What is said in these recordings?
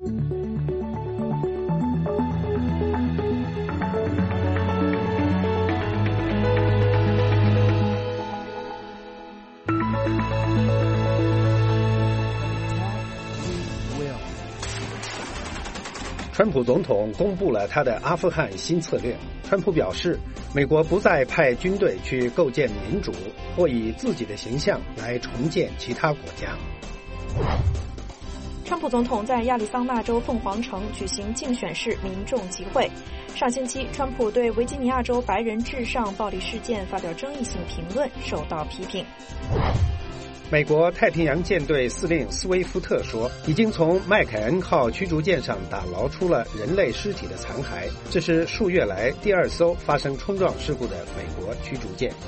川普总统公布了他的阿富汗新策略。川普表示，美国不再派军队去构建民主，或以自己的形象来重建其他国家。 川普总统在亚利桑那州凤凰城举行竞选式民众集会。上星期，川普对维吉尼亚州白人至上暴力事件发表争议性评论，受到批评。 美国太平洋舰队司令斯威夫特说，已经从麦凯恩号驱逐舰上打捞出了人类尸体的残骸，这是数月来第二艘发生冲撞事故的美国驱逐舰。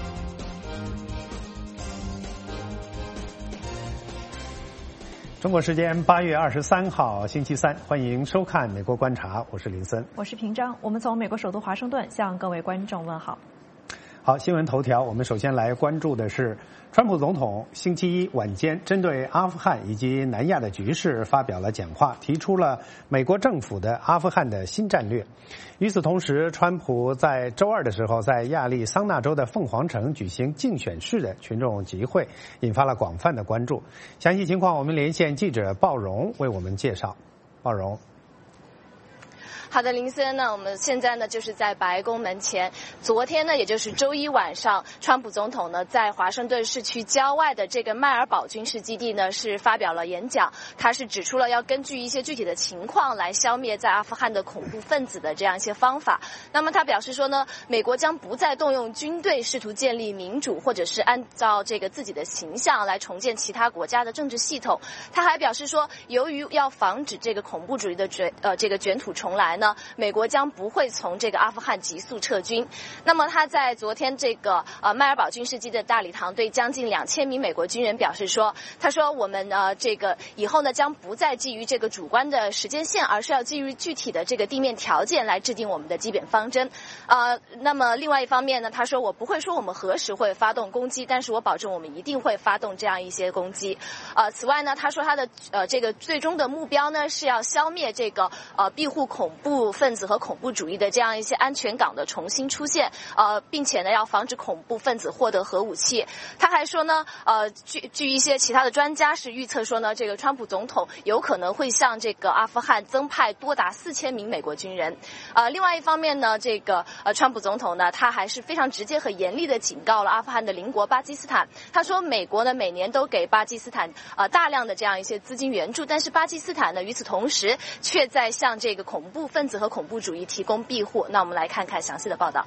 中国时间8月23号星期三，欢迎收看《美国观察》，我是林森， 我是平章。我们从美国首都华盛顿向各位观众问好。 好，新闻头条，我们首先来关注的是，川普总统星期一晚间针对阿富汗以及南亚的局势发表了讲话，提出了美国政府的阿富汗的新战略。与此同时，川普在周二的时候在亚利桑那州的凤凰城举行竞选式的群众集会，引发了广泛的关注。详细情况我们连线记者鲍荣为我们介绍。鲍荣。 好的，林森呢，我们现在呢就是在白宫门前。昨天呢，也就是周一晚上，川普总统呢在华盛顿市区郊外的这个迈尔堡军事基地呢是发表了演讲，他是指出了要根据一些具体的情况来消灭在阿富汗的恐怖分子的这样一些方法。那么他表示说呢，美国将不再动用军队试图建立民主，或者是按照这个自己的形象来重建其他国家的政治系统。他还表示说，由于要防止这个恐怖主义的这个卷土重来呢，美国将不会从这个阿富汗急速撤军。那么他在昨天这个迈尔堡军事基地的大礼堂对将近2000名美国军人表示说，他说我们这个以后呢将不再基于这个主观的时间线，而是要基于具体的这个地面条件来制定我们的基本方针。那么另外一方面呢，他说我不会说我们何时会发动攻击，但是我保证我们一定会发动这样一些攻击。此外呢，他说他的这个最终的目标呢是要消灭这个庇护恐怖分子和恐怖主义的这样一些安全港的重新出现，并且呢要防止恐怖分子获得核武器。他还说呢，据一些其他的专家是预测说呢，这个川普总统有可能会向这个阿富汗增派多达4000名美国军人。另外一方面呢，这个川普总统呢，他还是非常直接和严厉的警告了阿富汗的邻国巴基斯坦。他说，美国呢每年都给巴基斯坦大量的这样一些资金援助，但是巴基斯坦呢与此同时却在向这个恐怖分子和恐怖主义提供庇护。那我们来看看详细的报道。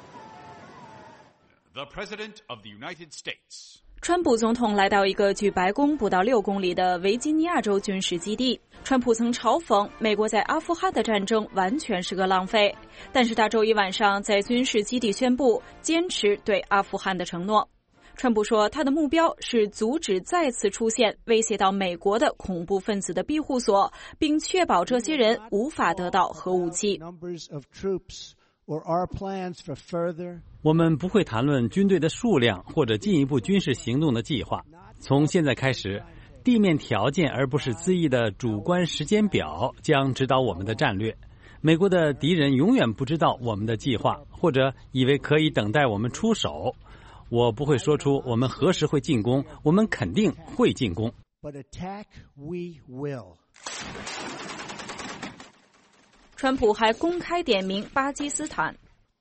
The President of the United States. 川普总统来到一个距白宫不到6公里的维吉尼亚州军事基地。川普曾嘲讽美国在阿富汗的战争完全是个浪费，但是他周一晚上在军事基地宣布坚持对阿富汗的承诺。川普说，他的目标是阻止再次出现威胁到美国的恐怖分子的庇护所，并确保这些人无法得到核武器。 我们不会谈论军队的数量或者进一步军事行动的计划。从现在开始，地面条件而不是恣意的主观时间表将指导我们的战略。美国的敌人永远不知道我们的计划，或者以为可以等待我们出手。我不会说出我们何时会进攻，我们肯定会进攻。 川普还公开点名巴基斯坦。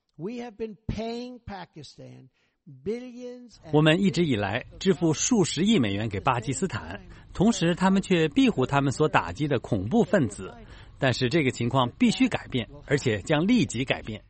我们一直以来支付数十亿美元给巴基斯坦，同时他们却庇护他们所打击的恐怖分子。但是这个情况必须改变，而且将立即改变。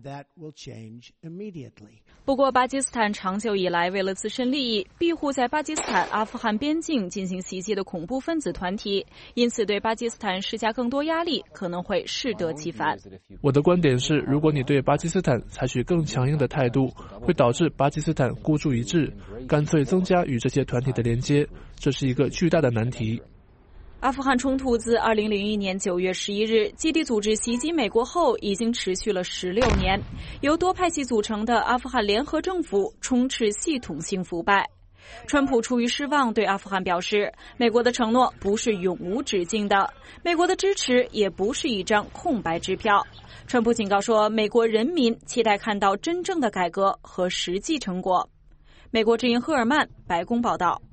不过巴基斯坦长久以来为了自身利益庇护在巴基斯坦阿富汗边境进行袭击的恐怖分子团体，因此对巴基斯坦施加更多压力可能会适得其反。 我的观点是，如果你对巴基斯坦采取更强硬的态度，会导致巴基斯坦孤注一掷，干脆增加与这些团体的连接，这是一个巨大的难题。 阿富汗冲突自2001年9月11日基地组织袭击美国后已经持续了16年，由多派系组成的阿富汗联合政府充斥系统性腐败。 川普出于失望对阿富汗表示，美国的承诺不是永无止境的，美国的支持也不是一张空白支票。川普警告说，美国人民期待看到真正的改革和实际成果。美国之音赫尔曼，白宫报道。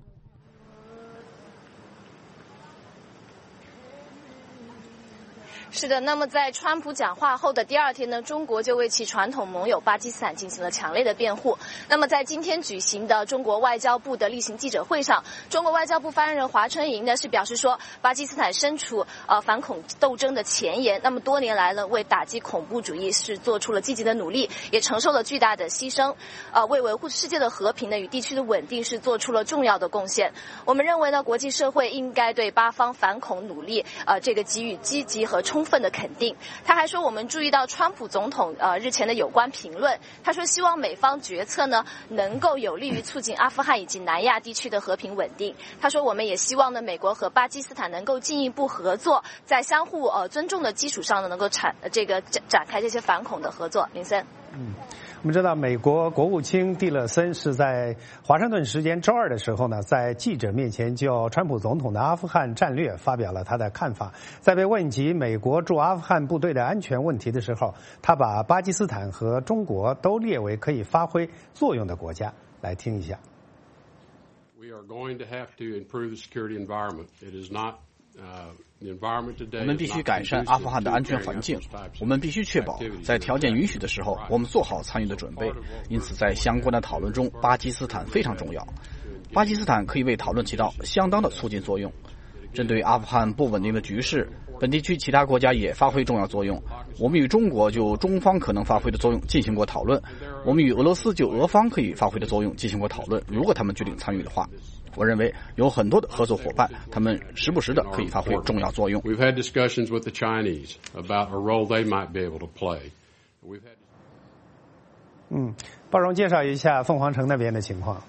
是的，那么在川普讲话后的第二天呢，中国就为其传统盟友巴基斯坦进行了强烈的辩护。那么在今天举行的中国外交部的例行记者会上，中国外交部发言人华春莹呢是表示说，巴基斯坦身处反恐斗争的前沿，那么多年来呢为打击恐怖主义是做出了积极的努力，也承受了巨大的牺牲，为维护世界的和平呢与地区的稳定是做出了重要的贡献。我们认为呢，国际社会应该对巴方反恐努力这个给予积极和充分的肯定。他还说，我们注意到川普总统日前的有关评论，他说希望美方决策呢能够有利于促进阿富汗以及南亚地区的和平稳定。他说，我们也希望呢美国和巴基斯坦能够进一步合作，在相互尊重的基础上呢能够展开这些反恐的合作。林森。 我们知道，美国国务卿蒂勒森是在华盛顿时间周二的时候呢，在记者面前就川普总统的阿富汗战略发表了他的看法。在被问及美国驻阿富汗部队的安全问题的时候，他把巴基斯坦和中国都列为可以发挥作用的国家。来听一下。 We are going to have to improve the security environment. It is not我们必须改善阿富汗的安全环境，我们必须确保在条件允许的时候，我们做好参与的准备。因此，在相关的讨论中，巴基斯坦非常重要。巴基斯坦可以为讨论起到相当的促进作用。针对阿富汗不稳定的局势，本地区其他国家也发挥重要作用。我们与中国就中方可能发挥的作用进行过讨论，我们与俄罗斯就俄方可以发挥的作用进行过讨论。如果他们决定参与的话，我认为有很多的合作伙伴，他们时不时的可以发挥重要作用。 We've had discussions with the Chinese about a role they might be able to play. 包容介绍一下凤凰城那边的情况。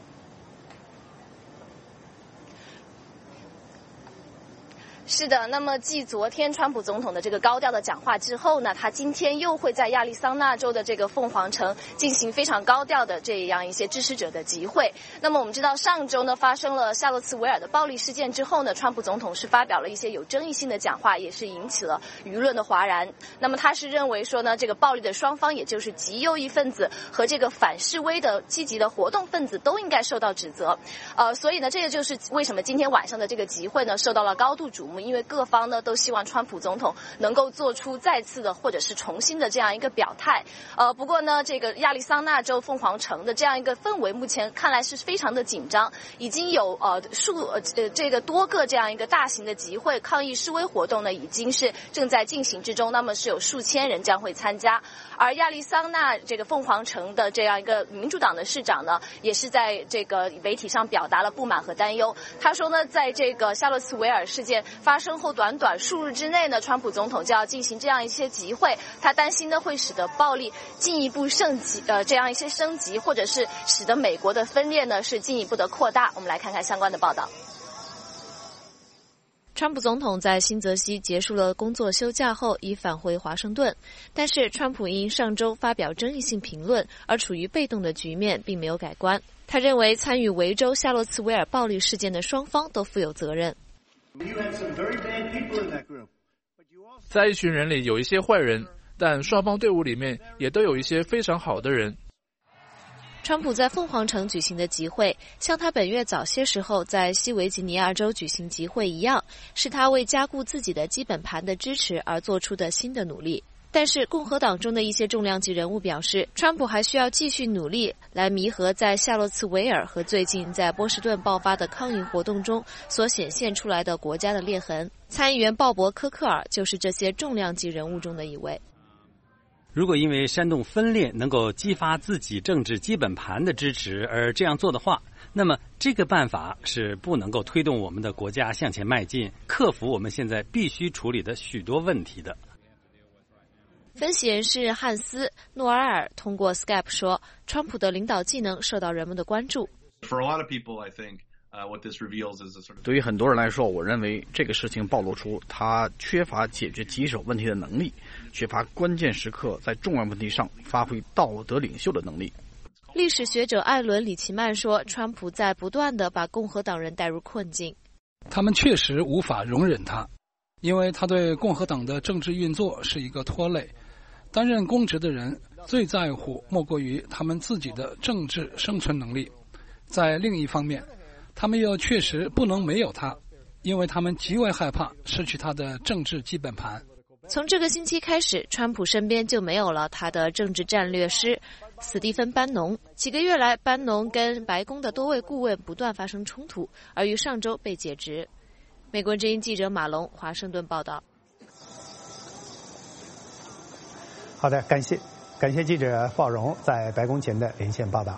是的，那么继昨天川普总统的这个高调的讲话之后呢，他今天又会在亚利桑那州的这个凤凰城进行非常高调的这样一些支持者的集会。那么我们知道，上周呢发生了夏洛茨维尔的暴力事件之后呢，川普总统是发表了一些有争议性的讲话，也是引起了舆论的哗然。那么他是认为说呢，这个暴力的双方，也就是极右翼分子和这个反示威的积极的活动分子都应该受到指责。所以呢，这个就是为什么今天晚上的这个集会呢受到了高度瞩目。因为各方呢都希望川普总统能够做出再次的或者是重新的这样一个表态。不过呢，这个亚利桑那州凤凰城的这样一个氛围，目前看来是非常的紧张，已经有这个多个这样一个大型的集会抗议示威活动呢，已经是正在进行之中。那么是有数千人将会参加。而亚利桑那这个凤凰城的这样一个民主党的市长呢，也是在这个媒体上表达了不满和担忧。他说呢，在这个夏洛茨维尔事件发生后短数日之内呢，川普总统就要进行这样一些集会，他担心呢会使得暴力进一步升级，或者是使得美国的分裂呢是进一步的扩大。我们来看看相关的报道。 川普总统在新泽西结束了工作休假后已返回华盛顿，但是川普因上周发表争议性评论而处于被动的局面并没有改观。他认为参与维州夏洛茨维尔暴力事件的双方都负有责任。 在一群人里有一些坏人，但双方队伍里面也都有一些非常好的人。 川普在凤凰城举行的集会，像他本月早些时候在西维吉尼亚州举行集会一样，是他为加固自己的基本盘的支持而做出的新的努力。但是共和党中的一些重量级人物表示，川普还需要继续努力来弥合在夏洛茨维尔和最近在波士顿爆发的抗议活动中所显现出来的国家的裂痕。参议员鲍勃·科克尔就是这些重量级人物中的一位。 如果因为煽动分裂能够激发自己政治基本盘的支持而这样做的话，那么这个办法是不能够推动我们的国家向前迈进，克服我们现在必须处理的许多问题的。 分析人士汉斯·诺埃尔通过 Skype 说，川普的领导技能受到人们的关注。 对于很多人来说，我认为这个事情暴露出他缺乏解决棘手问题的能力，缺乏关键时刻在重要问题上发挥道德领袖的能力。 历史学者艾伦·里奇曼说，川普在不断地把共和党人带入困境。 他们确实无法容忍他，因为他对共和党的政治运作是一个拖累。担任公职的人最在乎莫过于他们自己的政治生存能力。在另一方面，他们又确实不能没有他，因为他们极为害怕失去他的政治基本盘。 从这个星期开始，川普身边就没有了他的政治战略师史蒂芬·班农。几个月来，班农跟白宫的多位顾问不断发生冲突，而于上周被解职。美国之音记者马龙华盛顿报道。 好的，感谢记者鲍荣在白宫前的连线报道。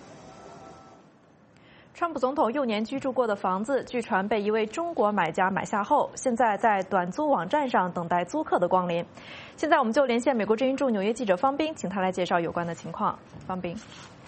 川普总统幼年居住过的房子，据传被一位中国买家买下后，现在在短租网站上等待租客的光临。现在我们就连线美国之音驻纽约记者方斌，请他来介绍有关的情况。方斌，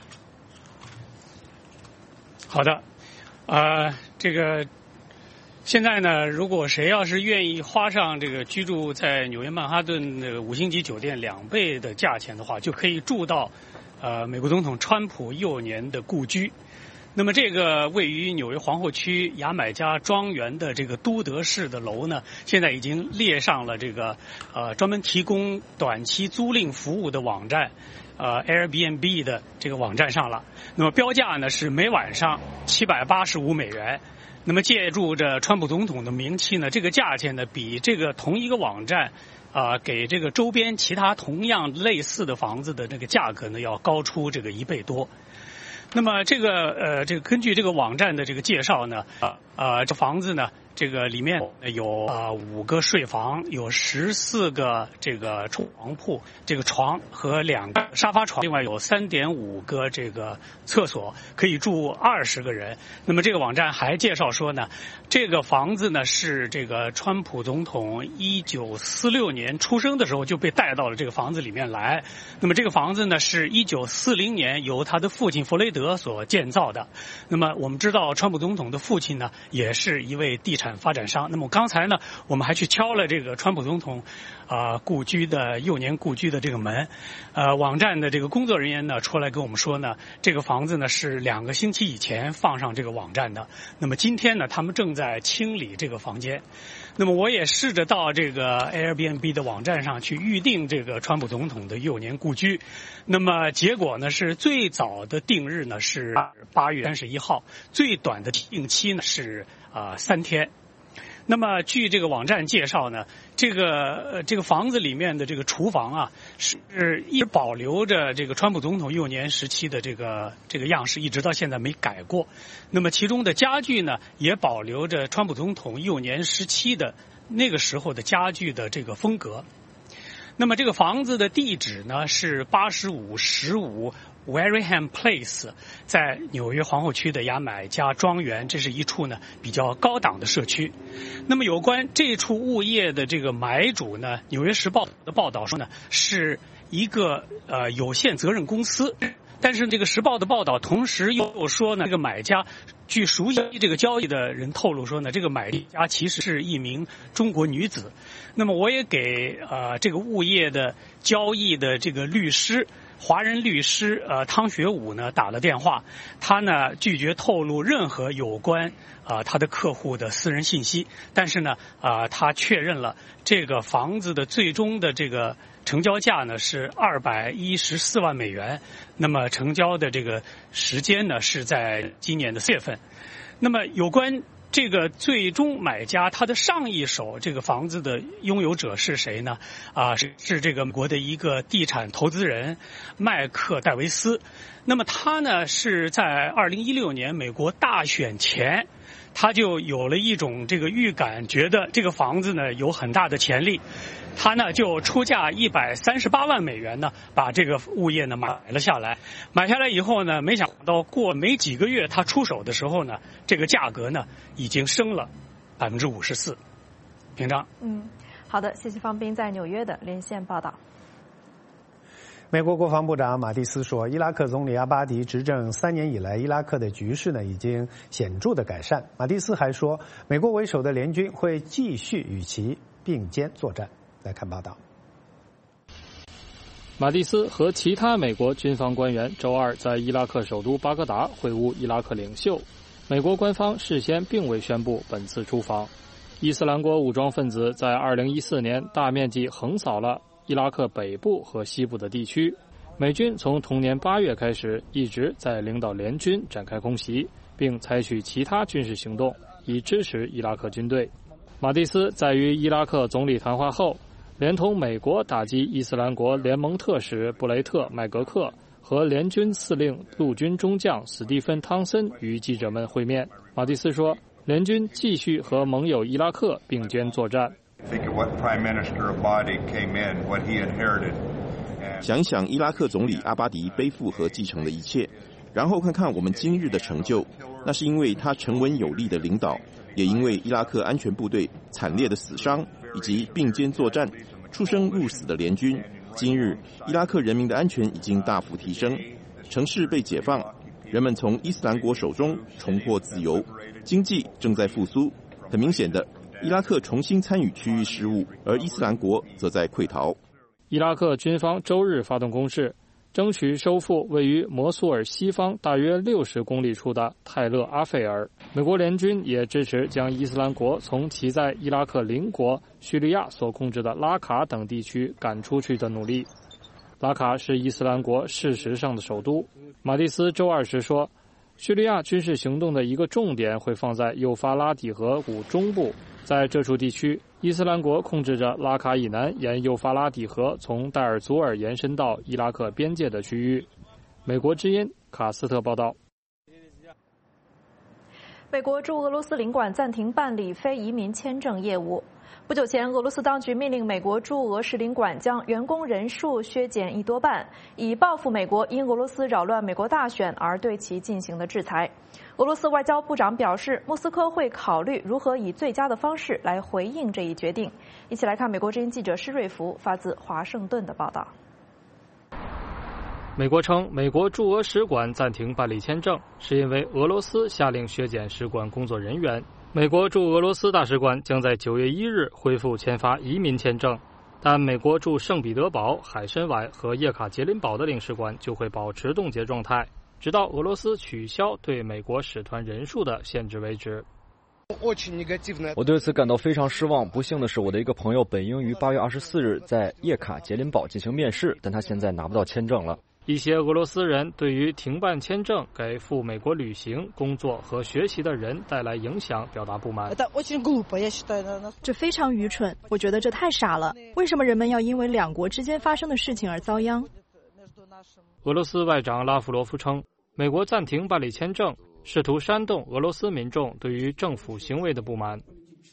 好的，这个现在呢，如果谁要是愿意花上这个居住在纽约曼哈顿的5星级酒店2倍的价钱的话，就可以住到美国总统川普幼年的故居。那么这个位于纽约皇后区牙买加庄园的这个都德式的楼呢，现在已经列上了这个专门提供短期租赁服务的网站Airbnb 的这个网站上了。那么标价呢是每晚上$785。那么借助着川普总统的名气呢，这个价钱呢比这个同一个网站给这个周边其他同样类似的房子的这个价格呢要高出这个1倍多。那么这个根据这个网站的这个介绍呢，这房子呢，这个里面有5个睡房，有14个这个床铺，这个床和2个沙发床，另外有3.5个这个厕所，可以住20个人。那么这个网站还介绍说呢，这个房子呢是这个川普总统1946年出生的时候就被带到了这个房子里面来。那么这个房子呢是1940年由他的父亲弗雷德所建造的。那么我们知道川普总统的父亲呢也是一位地产发展商。那么刚才呢我们还去敲了这个川普总统故居的幼年故居的这个门。网站的这个工作人员呢出来跟我们说呢，这个房子呢是2个星期以前放上这个网站的。那么今天呢他们正在清理这个房间。那么我也试着到这个 Airbnb 的网站上去预定这个川普总统的幼年故居。那么结果呢是最早的定日呢是8月31号，最短的定期呢是3天。那么据这个网站介绍呢，这个房子里面的这个厨房啊，是一直保留着这个川普总统幼年时期的这个样式，一直到现在没改过。那么其中的家具呢，也保留着川普总统幼年时期的那个时候的家具的这个风格。那么这个房子的地址呢是8515 Wareham Place， 在纽约皇后区的牙买加庄园，这是一处呢比较高档的社区。那么有关这处物业的这个买主呢，《纽约时报》的报道说呢，是一个有限责任公司。但是这个《时报》的报道同时又说呢，这个买家，据熟悉这个交易的人透露说呢，这个买家其实是一名中国女子。那么我也给这个物业的交易的这个律师，华人律师汤学武呢打了电话，他呢拒绝透露任何有关他的客户的私人信息，但是呢他确认了这个房子的最终的这个成交价呢是$214万，那么成交的这个时间呢是在今年的4月份。那么有关这个最终买家他的上一手这个房子的拥有者是谁呢？是这个美国的一个地产投资人麦克戴维斯。那么他呢是在2016年美国大选前，他就有了一种这个预感，觉得这个房子呢有很大的潜力。他呢就出价$138万呢，把这个物业呢买了下来。买下来以后呢，没想到过没几个月，他出手的时候呢，这个价格呢已经升了54%。平章。 好的，谢谢方斌在纽约的连线报道。 美国国防部长马蒂斯说，伊拉克总理阿巴迪执政3年以来，伊拉克的局势呢已经显著的改善。马蒂斯还说，美国为首的联军会继续与其并肩作战。来看报道。 马蒂斯和其他美国军方官员周二在伊拉克首都巴格达会晤伊拉克领袖。美国官方事先并未宣布本次出访。伊斯兰国武装分子在2014年大面积横扫了伊拉克北部和西部的地区。美军从同年8月开始一直在领导联军展开空袭，并采取其他军事行动以支持伊拉克军队。马蒂斯在与伊拉克总理谈话后，连同美国打击伊斯兰国联盟特使布雷特·麦格克和联军司令陆军中将史蒂芬·汤森与记者们会面。马蒂斯说，联军继续和盟友伊拉克并肩作战。 想一想伊拉克总理阿巴迪背负和继承的一切，然后看看我们今日的成就，那是因为他沉稳有力的领导，也因为伊拉克安全部队惨烈的死伤以及并肩作战出生入死的联军。今日伊拉克人民的安全已经大幅提升，城市被解放，人们从伊斯兰国手中重获自由，经济正在复苏。很明显的，伊拉克重新参与区域事务，而伊斯兰国则在溃逃。 伊拉克军方周日发动攻势，争取收复位于摩苏尔西方大约60公里处的泰勒阿费尔。美国联军也支持将伊斯兰国从其在伊拉克邻国叙利亚所控制的拉卡等地区赶出去的努力。拉卡是伊斯兰国事实上的首都。马蒂斯周二时说，叙利亚军事行动的一个重点会放在幼发拉底河谷中部，在这处地区，伊斯兰国控制着拉卡以南沿幼发拉底河从代尔祖尔延伸到伊拉克边界的区域。美国之音卡斯特报道。 美国驻俄罗斯领馆暂停办理非移民签证业务。不久前，俄罗斯当局命令美国驻俄使领馆将员工人数削减一多半，以报复美国因俄罗斯扰乱美国大选而对其进行的制裁。俄罗斯外交部长表示，莫斯科会考虑如何以最佳的方式来回应这一决定。一起来看美国之音记者施瑞福发自华盛顿的报道。 美国称，美国驻俄使馆暂停办理签证，是因为俄罗斯下令削减使馆工作人员。美国驻俄罗斯大使馆将在9月1日恢复签发移民签证，但美国驻圣彼得堡、海参崴和叶卡捷琳堡的领事馆就会保持冻结状态，直到俄罗斯取消对美国使团人数的限制为止。 我对此感到非常失望。不幸的是，我的一个朋友本应于8月24日在叶卡捷琳堡进行面试，但他现在拿不到签证了。 一些俄罗斯人对于停办签证给赴美国旅行、工作和学习的人带来影响表达不满。 这非常愚蠢，我觉得这太傻了。为什么人们要因为两国之间发生的事情而遭殃？ 俄罗斯外长拉夫罗夫称，美国暂停办理签证，试图煽动俄罗斯民众对于政府行为的不满。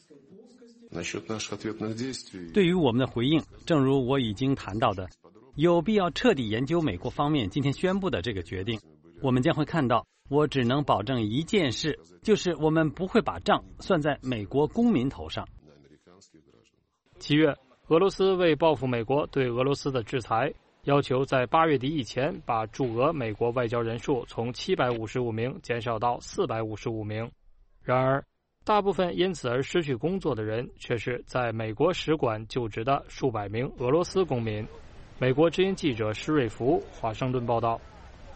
对于我们的回应，正如我已经谈到的，有必要彻底研究美国方面今天宣布的这个决定。我们将会看到，我只能保证一件事，就是我们不会把账算在美国公民头上。 7月，俄罗斯为报复美国对俄罗斯的制裁，要求在8月底以前把驻俄美国外交人数从755名减少到455名。然而，大部分因此而失去工作的人却是在美国使馆就职的数百名俄罗斯公民。美国之音记者施瑞福，华盛顿报道。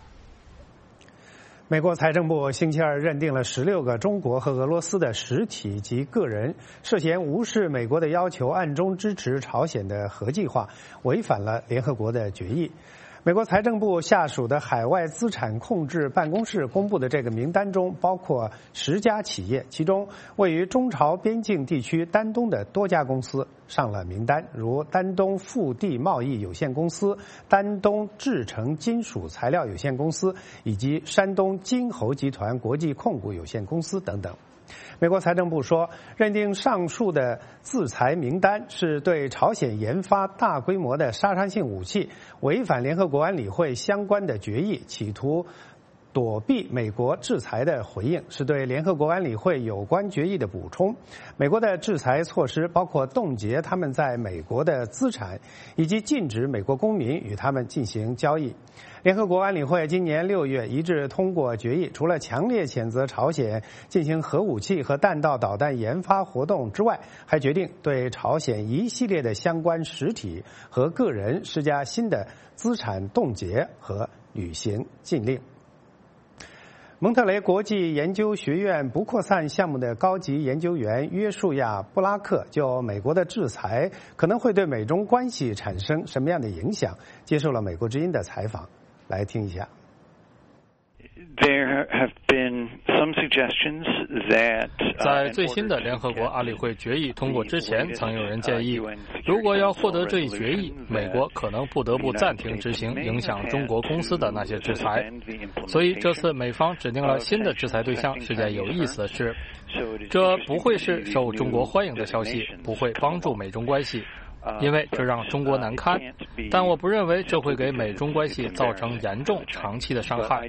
美国财政部星期二认定了16个中国和俄罗斯的实体及个人涉嫌无视美国的要求，暗中支持朝鲜的核计划，违反了联合国的决议。美国财政部下属的海外资产控制办公室公布的这个名单中包括10家企业，其中位于中朝边境地区丹东的多家公司上了名单，如丹东富地贸易有限公司、丹东制成金属材料有限公司以及山东金猴集团国际控股有限公司等等。美国财政部说，认定上述的制裁名单是对朝鲜研发大规模的杀伤性武器，违反联合国安理会相关的决议，企图躲避美国制裁的回应，是对联合国安理会有关决议的补充。美国的制裁措施包括冻结他们在美国的资产，以及禁止美国公民与他们进行交易。联合国安理会今年6月一致通过决议，除了强烈谴责朝鲜进行核武器和弹道导弹研发活动之外，还决定对朝鲜一系列的相关实体和个人施加新的资产冻结和履行禁令。蒙特雷国际研究学院不扩散项目的高级研究员约书亚·布拉克就美国的制裁可能会对美中关系产生什么样的影响，接受了美国之音的采访，来听一下。 There have been some suggestions that 在最新的联合国安理会决议通过之前，曾有人建议，如果要获得这一决议，美国可能不得不暂停执行影响中国公司的那些制裁。所以这次美方指定了新的制裁对象是件有意思的事。这不会是受中国欢迎的消息，不会帮助美中关系，因为这让中国难堪，但我不认为这会给美中关系造成严重长期的伤害。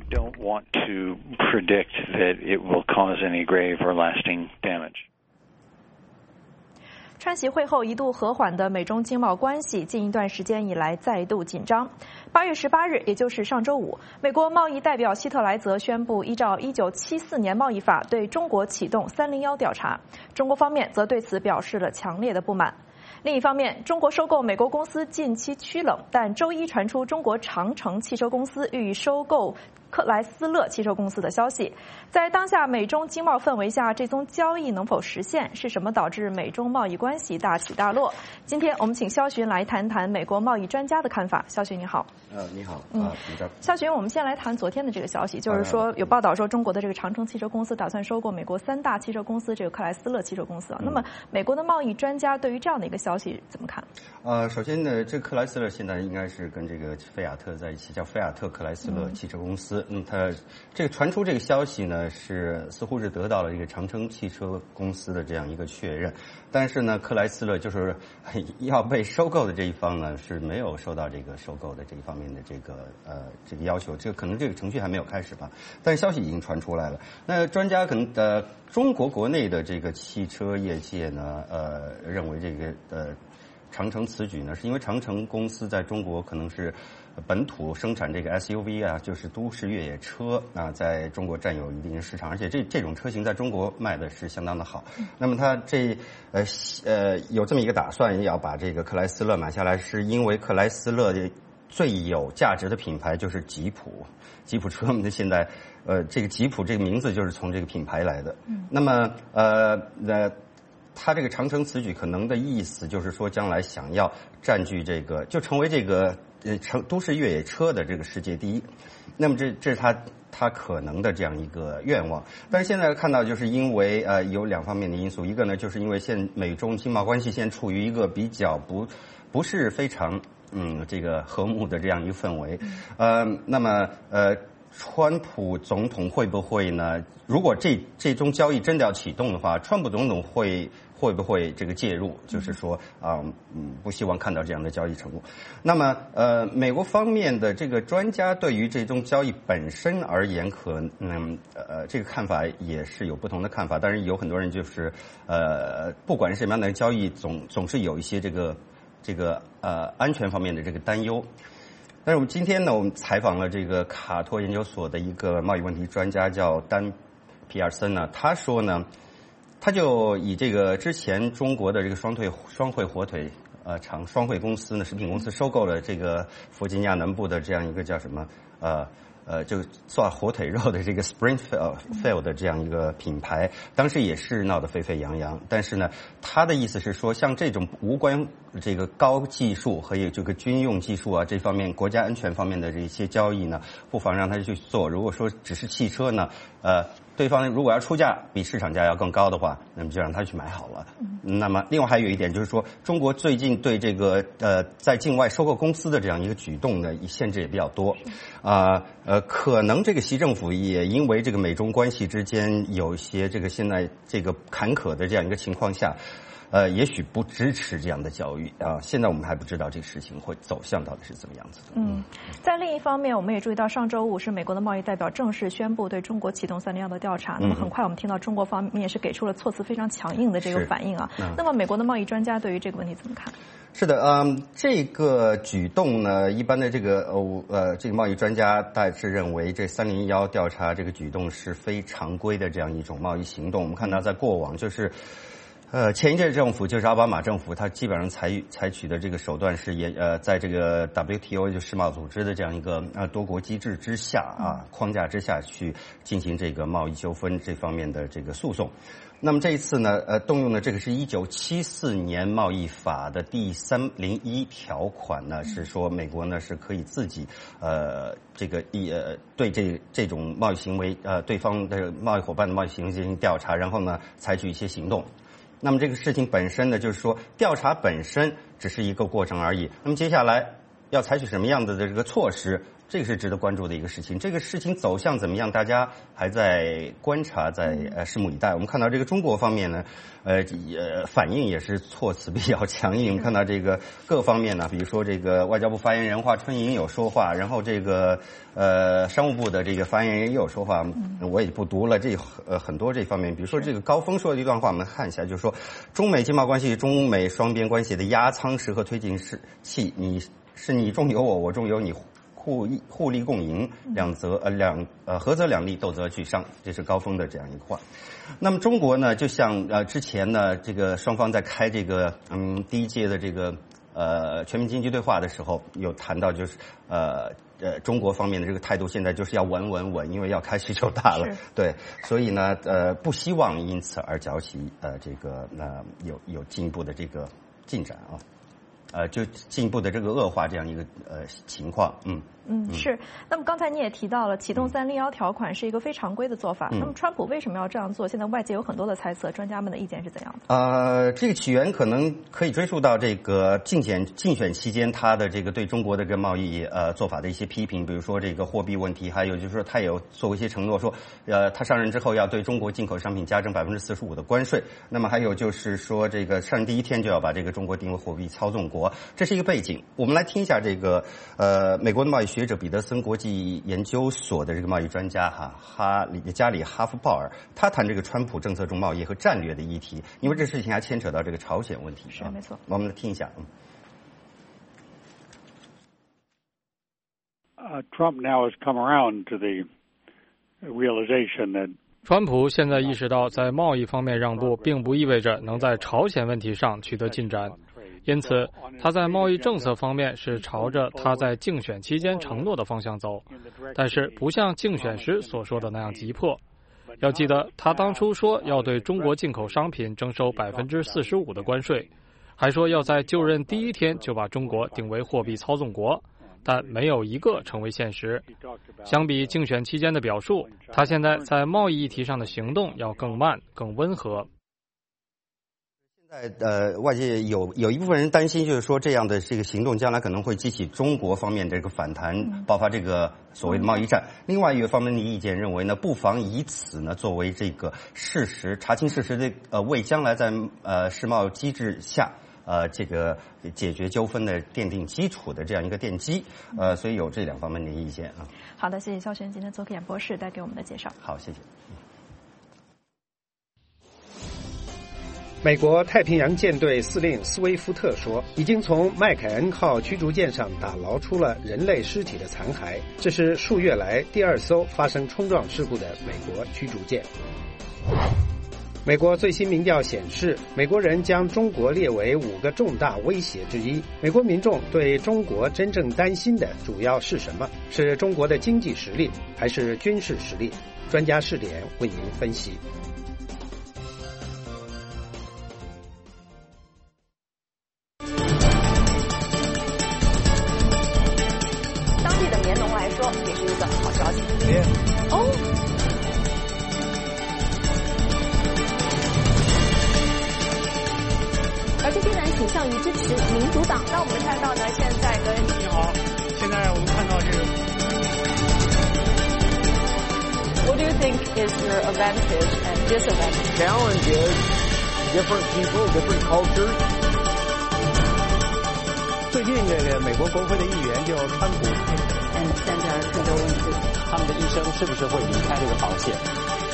川习会后一度和缓的美中经贸关系，近一段时间以来再度紧张。8月18日，也就是上周五，美国贸易代表希特莱泽宣布，依照1974年贸易法对中国启动301调查。中国方面则对此表示了强烈的不满。另一方面，中国收购美国公司近期趋冷，但周一传出中国长城汽车公司欲收购克莱斯勒汽车公司的消息。在当下美中经贸氛围下，这宗交易能否实现？是什么导致美中贸易关系大起大落？今天我们请肖寻来谈谈美国贸易专家的看法。肖寻你好。 你好。 肖寻，我们先来谈昨天的这个消息，就是说有报道说中国的这个长城汽车公司打算收购美国3大汽车公司这个克莱斯勒汽车公司。那么美国的贸易专家对于这样的一个消息怎么看？ 首先呢，这个克莱斯勒现在应该是跟这个菲亚特在一起，叫菲亚特克莱斯勒汽车公司。它这个传出这个消息呢，似乎是得到了这个长城汽车公司的这样一个确认，但是呢，克莱斯勒就是要被收购的这一方呢，是没有收到这个收购的这一方面的这个要求，这个可能这个程序还没有开始吧，但是消息已经传出来了。那专家可能中国国内的这个汽车业界呢，认为这个长城此举呢，是因为长城公司在中国可能是本土生产这个 SUV 啊，就是都市越野车啊，在中国占有一定的市场，而且这种车型在中国卖的是相当的好。那么它有这么一个打算，要把这个克莱斯勒买下来，是因为克莱斯勒的最有价值的品牌就是吉普车。我们现在这个吉普这个名字就是从这个品牌来的。那么他这个长城此举可能的意思就是说，将来想要占据这个，就成为这个都市越野车的这个世界第一。那么这是他可能的这样一个愿望。但是现在看到，就是因为有2方面的因素，一个呢就是因为美中经贸关系现在处于一个比较不是非常这个和睦的这样一个氛围。那么川普总统会不会呢？如果这宗交易真的要启动的话，川普总统会不会这个介入？就是说不希望看到这样的交易成功。那么美国方面的这个专家对于这宗交易本身而言，这个看法也是有不同的看法。但是有很多人就是不管是什么样的交易，总是有一些这个安全方面的这个担忧。但是我们今天呢，我们采访了这个卡托研究所的一个贸易问题专家，叫丹皮尔森呢。他说呢，他就以这个之前中国的这个双汇火腿双汇公司呢，食品公司收购了这个弗吉尼亚南部的这样一个叫什么就做火腿肉的这个 Springfield 的这样一个品牌，当时也是闹得沸沸扬扬。但是呢，他的意思是说，像这种无关这个高技术和这个军用技术啊这方面国家安全方面的这些交易呢，不妨让他去做。如果说只是汽车呢，对方如果要出价比市场价要更高的话，那么就让他去买好了。那么另外还有一点就是说，中国最近对这个在境外收购公司的这样一个举动呢，限制也比较多。可能这个习政府也因为这个美中关系之间有一些这个现在这个坎坷的这样一个情况下， 也许不支持这样的交易啊。现在我们还不知道这个事情会走向到底是怎么样子的。 在另一方面，我们也注意到上周五是美国的贸易代表正式宣布对中国启动301的调查。那么很快我们听到中国方面也是给出了措辞非常强硬的这个反应啊。那么美国的贸易专家对于这个问题怎么看？ 是的，这个举动呢，一般的这个贸易专家大致认为，这301调查这个举动是非常规的这样一种贸易行动。我们看到在过往就是前一届政府就是奥巴马政府，他基本上采取的这个手段是在这个 WTO 就世贸组织的这样一个多国机制之下框架之下去进行这个贸易纠纷这方面的这个诉讼。那么这一次呢，动用的这个是1974年贸易法的第301条款呢，是说美国呢是可以自己对这种贸易行为对方的贸易伙伴的贸易行为进行调查，然后呢采取一些行动。那么这个事情本身呢，就是说调查本身只是一个过程而已。那么接下来要采取什么样的这个措施？这个是值得关注的一个事情。这个事情走向怎么样，大家还在观察，在拭目以待。我们看到这个中国方面呢，反应也是措辞比较强硬。我们看到这个各方面呢，比如说这个外交部发言人华春莹有说话，然后这个商务部的这个发言人也有说话，我也不读了。很多这方面，比如说这个高峰说的一段话，我们看一下，就是说中美经贸关系、中美双边关系的压舱石和推进器，你中有我，我中有你。互利共赢，合则两利，斗则俱伤，这是高峰的这样一个话。那么中国呢，就像之前呢，这个双方在开这个第一届的这个全面经济对话的时候，有谈到就是中国方面的这个态度，现在就是要稳，因为要开需求大了，对，所以呢不希望因此而搅起这个有进一步的这个进展啊。就进一步的这个恶化这样一个情况， 是。那么刚才你也提到了，启动301条款是一个非常规的做法。那么川普为什么要这样做？现在外界有很多的猜测，专家们的意见是怎样的？这个起源可能可以追溯到这个竞选期间他的这个对中国的这个贸易做法的一些批评，比如说这个货币问题，还有就是说他也有做过一些承诺，说他上任之后要对中国进口商品加征45%的关税。那么还有就是说这个上任第一天就要把这个中国定为货币操纵国。这是一个背景，我们来听一下这个美国的贸易学者彼得森国际研究所的这个贸易专家加里哈夫鲍尔，他谈这个川普政策中贸易和战略的议题，因为这事情还牵扯到这个朝鲜问题。 是没错， 我们来听一下。 Trump now has come around to the realization that 川普现在意识到，在贸易方面让步，并不意味着能在朝鲜问题上取得进展。因此，他在贸易政策方面是朝着他在竞选期间承诺的方向走，但是不像竞选时所说的那样急迫。要记得，他当初说要对中国进口商品征收45%的关税，还说要在就任第一天就把中国定为货币操纵国，但没有一个成为现实。相比竞选期间的表述，他现在在贸易议题上的行动要更慢、更温和。 外界有一部分人担心，就是说这样的这个行动将来可能会激起中国方面这个反弹，爆发这个所谓的贸易战。另外一个方面的意见认为呢，不妨以此呢作为这个查清事实的为将来在世贸机制下这个解决纠纷的奠定基础的这样一个奠基。所以有这两方面的意见啊。 好的，谢谢肖璇今天做客演播室带给我们的介绍。 好，谢谢。 美国太平洋舰队司令斯威夫特说，已经从麦凯恩号驱逐舰上打捞出了人类尸体的残骸，这是数月来第二艘发生冲撞事故的美国驱逐舰。美国最新民调显示，美国人将中国列为5个重大威胁之一。美国民众对中国真正担心的主要是什么？是中国的经济实力，还是军事实力？专家视点为您分析。 也是一个好消息。 而且依然倾向于支持民主党。 那我们看到呢，现在你好，现在我们看到这个。 What do you think is your advantage and disadvantage? Challenge is different people, different cultures. 最近这个美国国会的议员就川普他们的医生是不是会离开这个保险？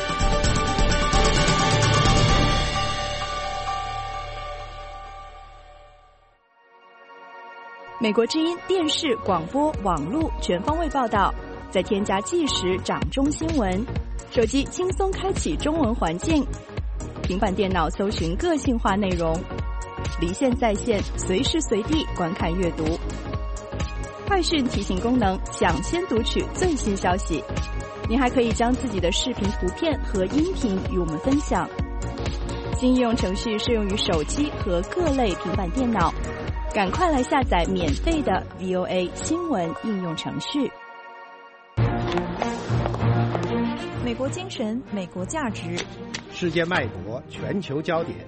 美国之音电视、广播、网络全方位报道，再添加即时掌中新闻，手机轻松开启中文环境，平板电脑搜寻个性化内容，离线在线，随时随地观看阅读。快讯提醒功能，抢先读取最新消息。您还可以将自己的视频、图片和音频与我们分享。新应用程序适用于手机和各类平板电脑，赶快来下载免费的 VOA 新闻应用程序。美国精神，美国价值， 世界脉搏，全球焦点。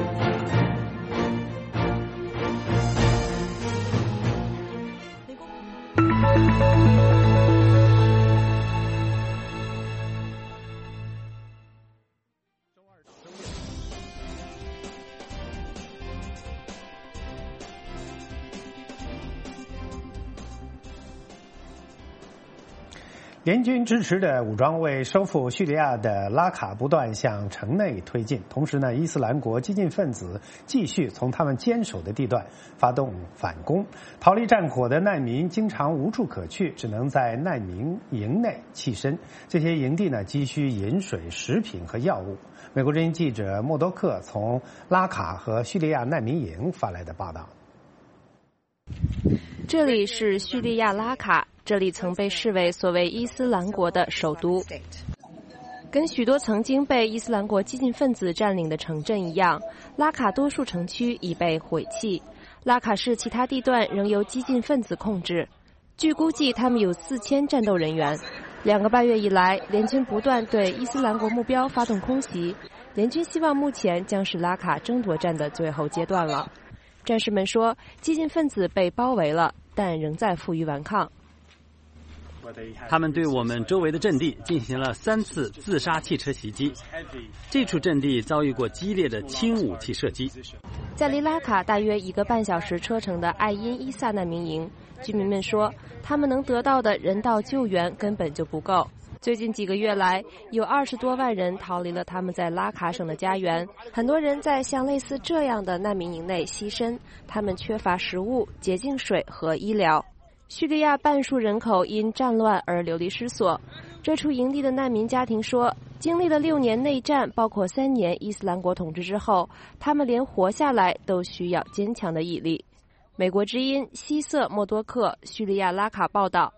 联军支持的武装为收复叙利亚的拉卡不断向城内推进，同时呢，伊斯兰国激进分子继续从他们坚守的地段发动反攻。逃离战火的难民经常无处可去，只能在难民营内栖身。这些营地呢，急需饮水、食品和药物。美国之音记者默多克从拉卡和叙利亚难民营发来的报道。 这里是叙利亚拉卡，这里曾被视为所谓伊斯兰国的首都。跟许多曾经被伊斯兰国激进分子占领的城镇一样，拉卡多数城区已被毁弃。拉卡市其他地段仍由激进分子控制，据估计他们有4000战斗人员。2个半月以来，联军不断对伊斯兰国目标发动空袭。联军希望目前将是拉卡争夺战的最后阶段了。战士们说，激进分子被包围了，但仍在负隅顽抗。 他们对我们周围的阵地进行了3次自杀汽车袭击，这处阵地遭遇过激烈的轻武器射击。 在离拉卡大约1个半小时车程的艾因伊萨难民营，居民们说，他们能得到的人道救援根本就不够。最近几个月来，有20多万人逃离了他们在拉卡省的家园，很多人在像类似这样的难民营内栖身，他们缺乏食物、洁净水和医疗。叙利亚半数人口因战乱而流离失所。这处营地的难民家庭说，经历了6年内战，包括3年伊斯兰国统治之后，他们连活下来都需要坚强的毅力。美国之音西瑟默多克，叙利亚拉卡报道。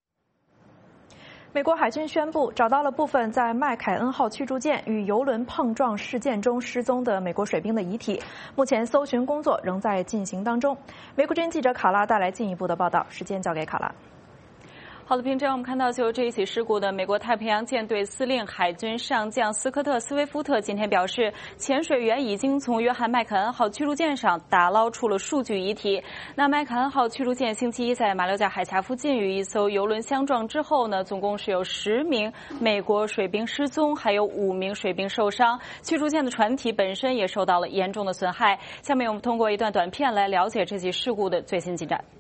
美国海军宣布找到了部分在麦凯恩号驱逐舰与油轮碰撞事件中失踪的美国水兵的遗体，目前搜寻工作仍在进行当中。美国之音记者卡拉带来进一步的报道，时间交给卡拉。 好的，平常我们看到就这一起事故的美国太平洋舰队司令海军上将斯科特·斯威夫特今天表示，潜水员已经从约翰麦凯恩号驱逐舰上打捞出了数具遗体。那麦凯恩号驱逐舰星期一在马六甲海峡附近与一艘油轮相撞之后呢，总共是有10名美国水兵失踪，还有5名水兵受伤。驱逐舰的船体本身也受到了严重的损害。下面我们通过一段短片来了解这起事故的最新进展。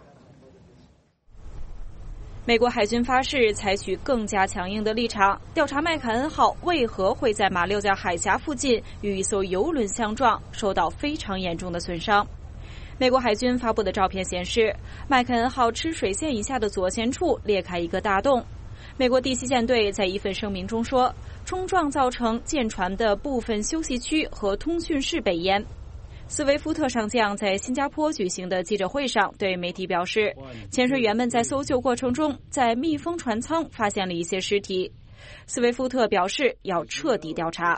美国海军发誓采取更加强硬的立场，调查麦凯恩号为何会在马六甲海峡附近与一艘油轮相撞，受到非常严重的损伤。美国海军发布的照片显示，麦凯恩号吃水线以下的左舷处裂开一个大洞。美国第7舰队在一份声明中说，冲撞造成舰船的部分休息区和通讯室被淹。斯威夫特上将在新加坡举行的记者会上对媒体表示，潜水员们在搜救过程中在密封船舱发现了一些尸体。斯威夫特表示要彻底调查。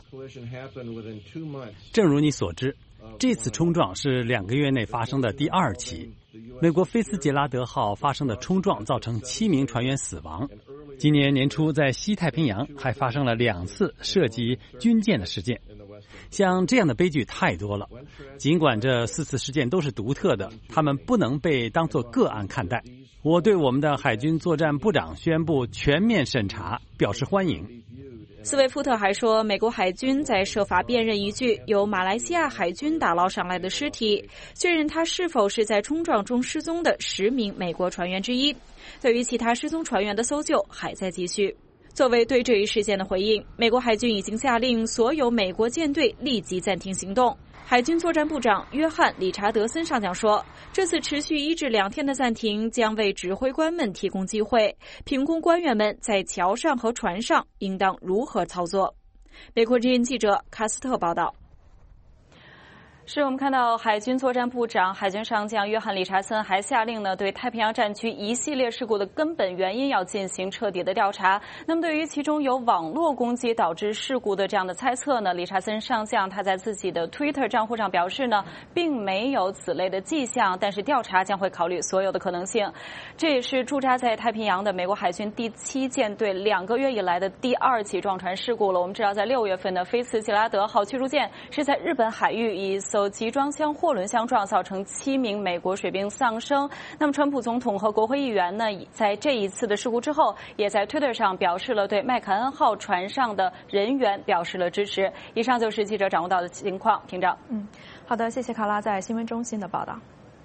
正如你所知，这次冲撞是2个月内发生的第2起。美国菲斯杰拉德号发生的冲撞造成7名船员死亡。今年年初在西太平洋还发生了2次涉及军舰的事件。像这样的悲剧太多了，尽管这4次事件都是独特的，他们不能被当作个案看待。我对我们的海军作战部长宣布全面审查表示欢迎。 斯威夫特还说，美国海军在设法辨认一具由马来西亚海军打捞上来的尸体，确认他是否是在冲撞中失踪的10名美国船员之一。对于其他失踪船员的搜救还在继续。作为对这一事件的回应，美国海军已经下令所有美国舰队立即暂停行动。海军作战部长约翰·理查德森上将说，这次持续1至2天的暂停将为指挥官们提供机会，评估官员们在桥上和船上应当如何操作。美国之音记者卡斯特报道。是我们看到海军作战部长、海军上将约翰·理查森还下令对太平洋战区一系列事故的根本原因要进行彻底的调查。那么对于其中有网络攻击导致事故的这样的猜测呢，理查森上将他在自己的 Twitter 账户上表示并没有此类的迹象，但是调查将会考虑所有的可能性。这也是驻扎在太平洋的美国海军第7舰队2个月以来的第2起撞船事故了。我们知道在6月份的菲茨杰拉德号驱逐舰是在日本海域以集装箱货轮相撞，造成7名美国水兵丧生。那么川普总统和国会议员呢，在这一次的事故之后，也在 Twitter 上表示了对麦凯恩号船上的人员表示了支持。以上就是记者掌握到的情况，庭长。 好的，谢谢卡拉在新闻中心的报道。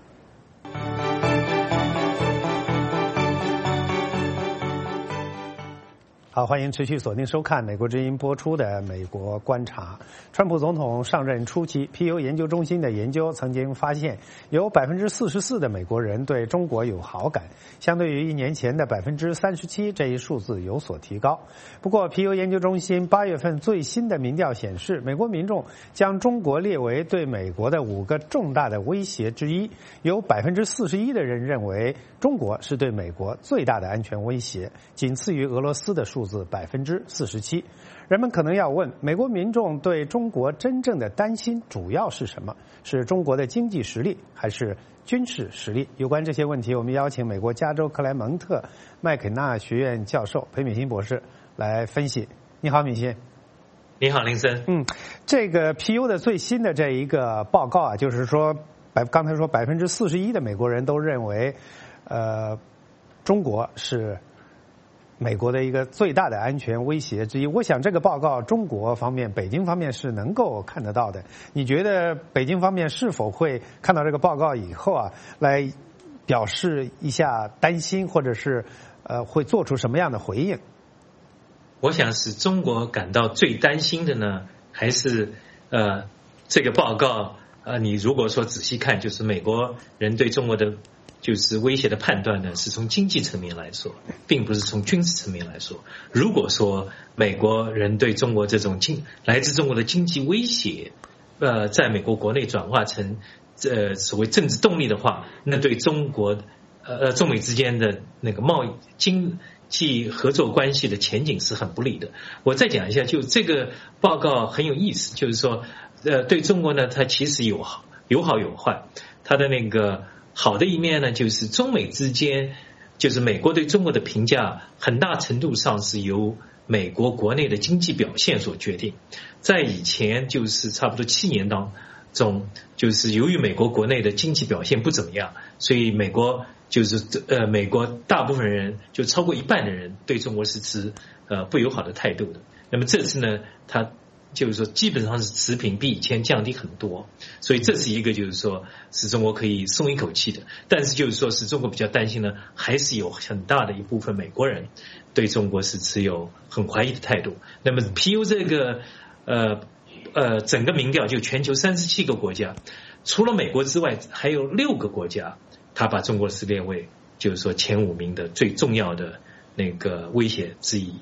好，欢迎持续锁定收看美国之音播出的《美国观察》。川普总统上任初期，皮尤研究中心的研究曾经发现，有44%的美国人对中国有好感，相对于1年前的37%，这一数字有所提高。不过，皮尤研究中心8月份最新的民调显示，美国民众将中国列为对美国的5个重大的威胁之一，有41%的人认为中国是对美国最大的安全威胁，仅次于俄罗斯的数字47%。人们可能要问，美国民众对中国真正的担心主要是什么？是中国的经济实力，还是军事实力？有关这些问题，我们邀请美国加州克莱蒙特麦肯纳学院教授裴敏欣博士来分析。你好，敏欣。 你好，林森。 这个 PU 的最新的这一个报告啊，就是说，刚才说41%的美国人都认为，中国是美国的一个最大的安全威胁之一。我想这个报告中国方面、北京方面是能够看得到的。你觉得北京方面是否会看到这个报告以后啊，来表示一下担心，或者是会做出什么样的回应？ 我想是中国感到最担心的呢，还是这个报告你如果说仔细看，就是美国人对中国的就是威胁的判断呢，是从经济层面来说，并不是从军事层面来说。如果说美国人对中国这种来自中国的经济威胁，在美国国内转化成所谓政治动力的话，那对中国中美之间的那个贸易经济合作关系的前景是很不利的。我再讲一下，就这个报告很有意思，就是说对中国呢，它其实有好有坏。它的那个好的一面呢，就是中美之间，就是美国对中国的评价很大程度上是由美国国内的经济表现所决定。在以前就是差不多7年当中，就是由于美国国内的经济表现不怎么样，所以美国大部分人，就超过1半的人对中国是持不友好的态度的。那么这次呢，他就是说基本上是持平，比以前降低很多，所以这是一个就是说使中国可以松一口气的。但是就是说是中国比较担心呢，还是有很大的一部分美国人对中国是持有很怀疑的态度。那么 PU 这个整个民调就全球37个国家，除了美国之外，还有6个国家，他把中国是列为就是说前5名的最重要的那个威胁之一。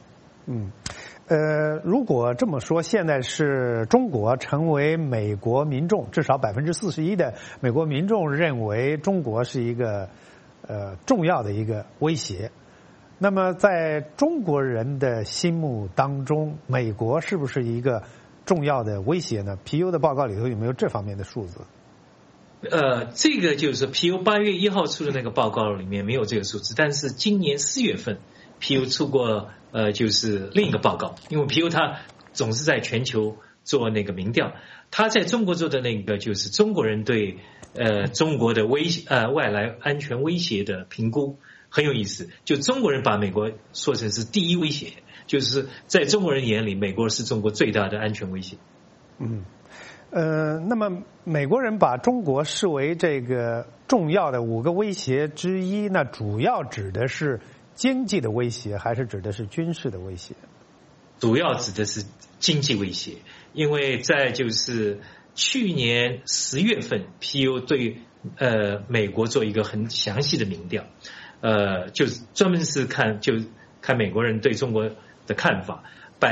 如果这么说，现在是中国成为美国民众至少41%的美国民众认为中国是一个重要的一个威胁。那么在中国人的心目当中，美国是不是一个重要的威胁呢？ PU 的报告里头有没有这方面的数字？ 这个就是 PU 8月1号出的那个报告里面没有这个数字，但是今年4月份 PU 出过就是另一个报告，因为 PU 他总是在全球做那个民调，他在中国做的那个就是中国人对中国的外来安全威胁的评估很有意思，就中国人把美国说成是第一威胁， 就是在中国人眼里，美国是中国最大的安全威胁。 那么美国人把中国视为这个重要的5个威胁之一，那主要指的是经济的威胁，还是指的是军事的威胁？ 主要指的是经济威胁，因为在就是去年10月份 ，PU 对美国做一个很详细的民调，就是专门是看美国人对中国的看法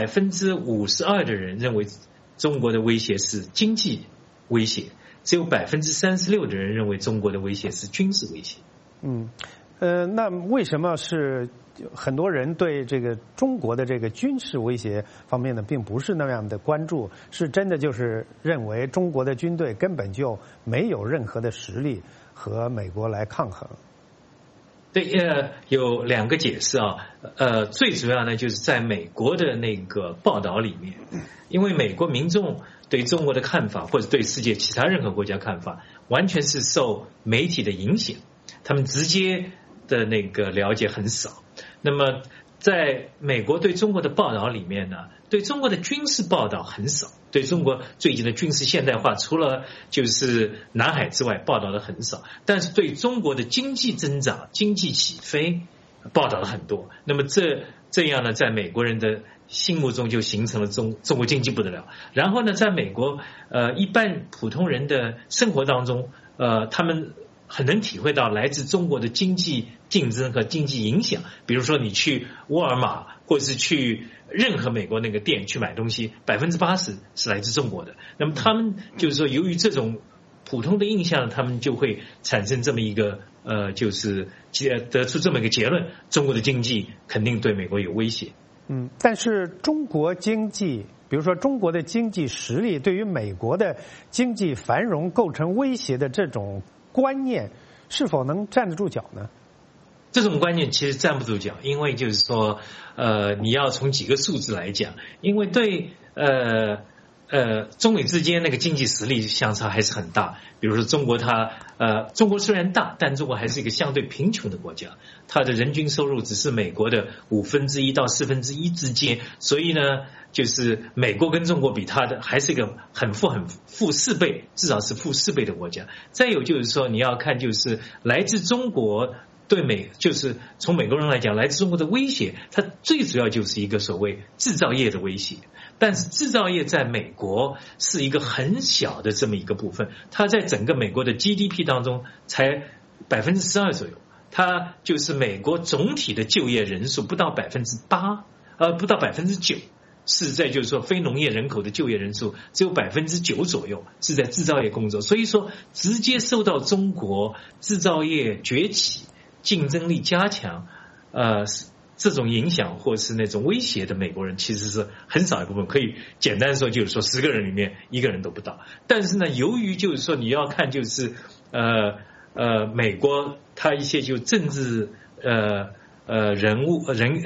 ，52%的人认为中国的威胁是经济威胁，只有36%的人认为中国的威胁是军事威胁。 那为什么是很多人对这个中国的这个军事威胁方面呢，并不是那样的关注？是真的就是认为中国的军队根本就没有任何的实力和美国来抗衡？ 对，有2个解释啊。最主要呢，就是在美国的那个报道里面，因为美国民众对中国的看法，或者对世界其他任何国家看法，完全是受媒体的影响，他们直接的那个了解很少。那么在美国对中国的报道里面呢，对中国的军事报道很少，对中国最近的军事现代化，除了就是南海之外，报道的很少。但是对中国的经济增长、经济起飞报道了很多。那么这样呢，在美国人的心目中就形成了中国经济不得了。然后呢，在美国一般普通人的生活当中，他们很能体会到来自中国的经济竞争和经济影响。比如说你去沃尔玛或者是去任何美国那个店去买东西，80%是来自中国的。那么他们就是说，由于这种普通的印象，他们就会产生这么一个就是得出这么一个结论：中国的经济肯定对美国有威胁。 但是中国经济，比如说中国的经济实力对于美国的经济繁荣构成威胁的这种观念，是否能站得住脚呢？ 这种观念其实站不住脚，因为就是说，你要从几个数字来讲，因为对中美之间那个经济实力相差还是很大。比如说中国中国虽然大，但中国还是一个相对贫穷的国家，它的人均收入只是美国的1/5到1/4之间，所以呢，就是美国跟中国比，它的还是一个很富4倍，至少是富4倍的国家。再有就是说，你要看就是来自中国就是从美国人来讲，来自中国的威胁，它最主要就是一个所谓制造业的威胁。但是制造业在美国是一个很小的这么一个部分，它在整个美国的 GDP 当中才12%左右，它就是美国总体的就业人数不到8%，不到9%，是在就是说非农业人口的就业人数只有9%左右是在制造业工作。所以说，直接受到中国制造业崛起、竞争力加强，这种影响或是那种威胁的美国人其实是很少一部分，可以简单说就是说10个人里面1个人都不到。但是呢，由于就是说你要看就是美国它一些就政治人物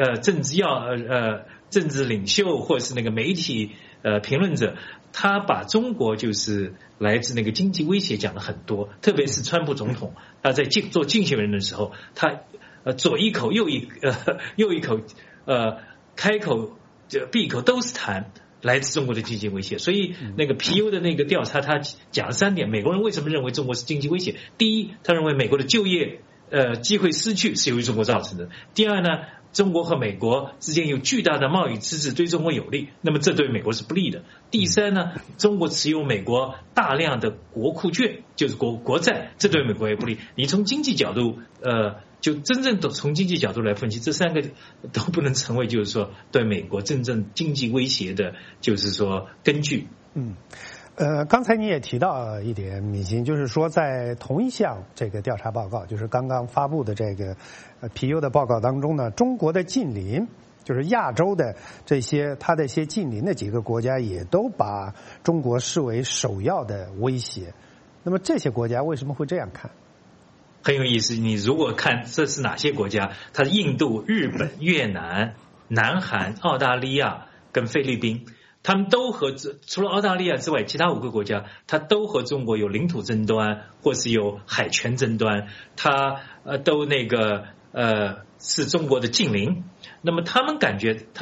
政治领袖或者是那个媒体评论者，他把中国就是来自那个经济威胁讲了很多，特别是川普总统他在做竞选人的时候，他左一口右一口，开口闭口都是谈来自中国的经济威胁。所以那个 PU 的那个调查，他讲了3点，美国人为什么认为中国是经济威胁。第一，他认为美国的就业机会失去是由于中国造成的。第二呢，中国和美国之间有巨大的贸易赤字，对中国有利，那么这对美国是不利的。第三呢，中国持有美国大量的国库券，就是国债，这对美国也不利。你从经济角度就真正从经济角度来分析，这3个都不能成为就是说对美国真正经济威胁的就是说根据。 刚才你也提到一点，敏欣，就是说在同一项这个调查报告，就是刚刚发布的这个PU 的报告当中呢，中国的近邻，就是亚洲的它的一些近邻的几个国家，也都把中国视为首要的威胁。那么这些国家为什么会这样看？ 很有意思，你如果看这是哪些国家，它是印度、日本、越南、南韩、澳大利亚跟菲律宾，他们都除了澳大利亚之外，其他5个国家它都和中国有领土争端或是有海权争端，它都是中国的近邻。那么他们感觉他们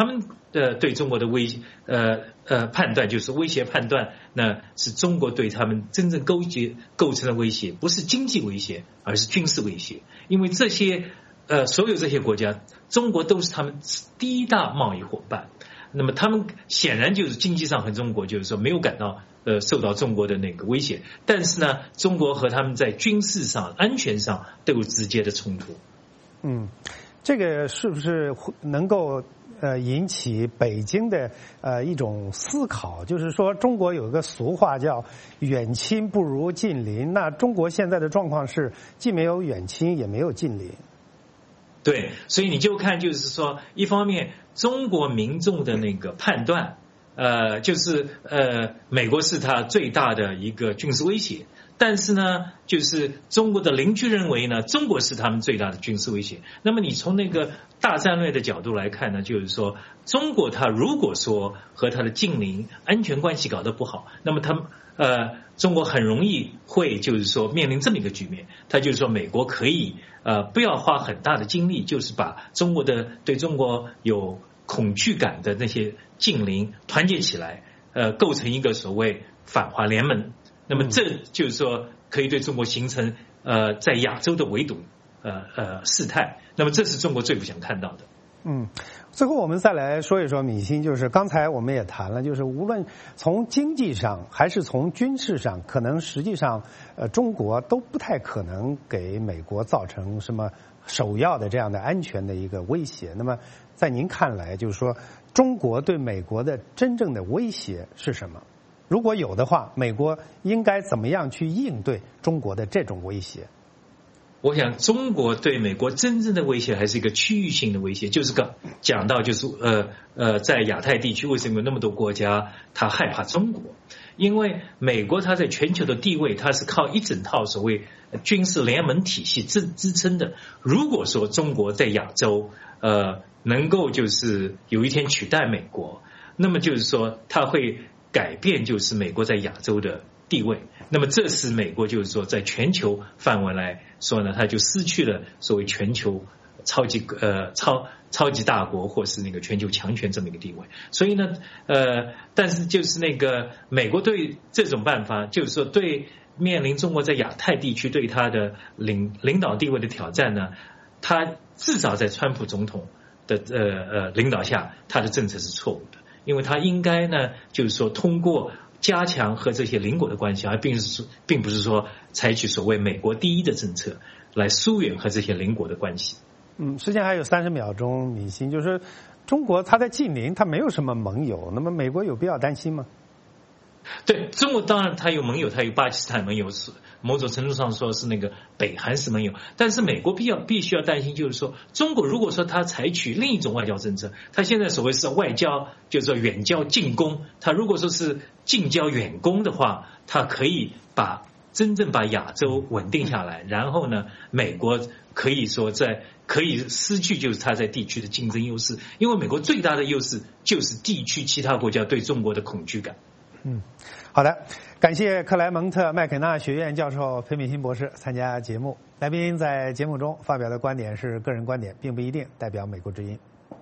对中国的判断，就是威胁判断，那是中国对他们真正构成的威胁，不是经济威胁，而是军事威胁。因为这些所有这些国家，中国都是他们第一大贸易伙伴。那么他们显然就是经济上和中国就是说没有感到受到中国的那个威胁，但是呢，中国和他们在军事上、安全上都有直接的冲突。 这个是不是能够引起北京的一种思考？就是说，中国有一个俗话叫“远亲不如近邻”，那中国现在的状况是既没有远亲，也没有近邻。 对，所以你就看，就是说，一方面中国民众的那个判断，就是美国是他最大的一个军事威胁，但是呢，就是中国的邻居认为呢，中国是他们最大的军事威胁。那么你从那个大战略的角度来看呢，就是说，中国它如果说和它的近邻安全关系搞得不好，那么中国很容易会就是说面临这么一个局面，它就是说美国可以不要花很大的精力，就是把对中国有恐惧感的那些近邻团结起来，构成一个所谓反华联盟。那么这就是说可以对中国形成在亚洲的围堵事态。那么这是中国最不想看到的。 最后我们再来说一说闵欣，就是刚才我们也谈了，就是无论从经济上还是从军事上，可能实际上中国都不太可能给美国造成什么首要的这样的安全的一个威胁。那么在您看来，就是说中国对美国的真正的威胁是什么？如果有的话，美国应该怎么样去应对中国的这种威胁？ 我想中国对美国真正的威胁还是一个区域性的威胁，就是讲到就是在亚太地区为什么有那么多国家他害怕中国？因为美国它在全球的地位，它是靠一整套所谓军事联盟体系支撑的。如果说中国在亚洲能够就是有一天取代美国，那么就是说它会改变就是美国在亚洲的地位。那么这是美国就是说在全球范围来说呢，它就失去了所谓全球超级大国或是那个全球强权这么一个地位。所以呢但是就是那个美国对这种办法，就是说对面临中国在亚太地区对它的领导地位的挑战呢，它至少在川普总统的领导下，他的政策是错误的。因为他应该呢就是说通过加强和这些邻国的关系，而并不是说采取所谓美国第一的政策来疏远和这些邻国的关系。 时间还有30秒钟，闵欣，就是中国它在近邻，它没有什么盟友，那么美国有必要担心吗？ 对，中国当然它有盟友，它有巴基斯坦盟友，某种程度上说是那个北韩是盟友，但是美国必须要担心，就是说中国如果说它采取另一种外交政策，它现在所谓是外交，就是说远交近攻，它如果说是近交远攻的话，它可以真正把亚洲稳定下来，然后呢，美国可以失去就是它在地区的竞争优势，因为美国最大的优势就是地区其他国家对中国的恐惧感。 好的，感谢克莱蒙特麦肯纳学院教授裴闵欣博士参加节目。来宾在节目中发表的观点是个人观点，并不一定代表美国之音。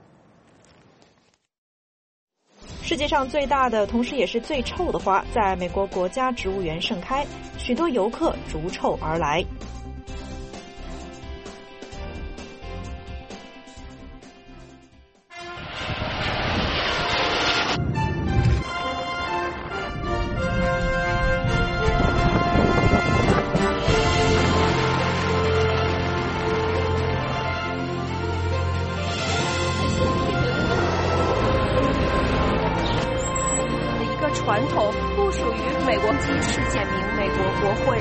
世界上最大的，同时也是最臭的花，在美国国家植物园盛开，许多游客逐臭而来。 传统不属于美国及世界名美国国会。